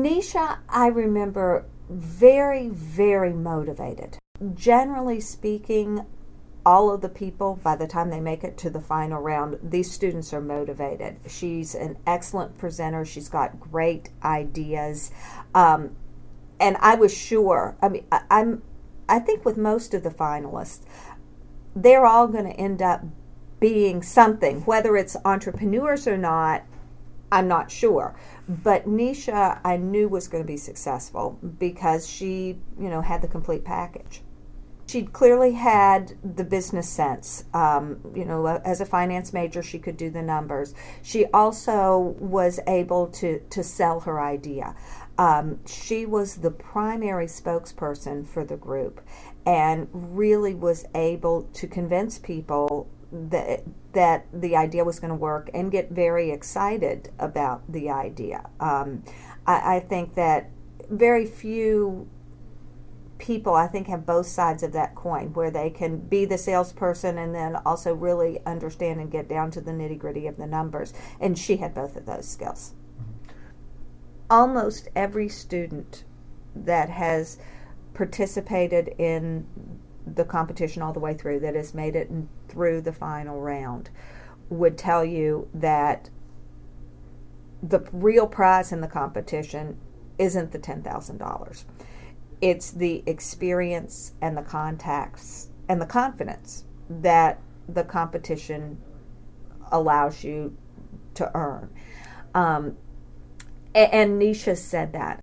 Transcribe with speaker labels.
Speaker 1: Nisha, I remember very, very motivated. Generally speaking, all of the people, by the time they make it to the final round, these students are motivated. She's an excellent presenter. She's got great ideas. And I was sure, I think with most of the finalists, they're all going to end up being something. Whether it's entrepreneurs or not, I'm not sure. But Nisha, I knew was going to be successful because she, had the complete package. She clearly had the business sense. As a finance major, she could do the numbers. She also was able to sell her idea. She was the primary spokesperson for the group and really was able to convince people that the idea was going to work and get very excited about the idea. I think that very few people, have both sides of that coin, where they can be the salesperson and then also really understand and get down to the nitty-gritty of the numbers. And she had both of those skills. Almost every student that has participated in the competition all the way through, that has made it through the final round, would tell you that the real prize in the competition isn't the $10,000. It's the experience and the contacts and the confidence that the competition allows you to earn. And Nisha said that.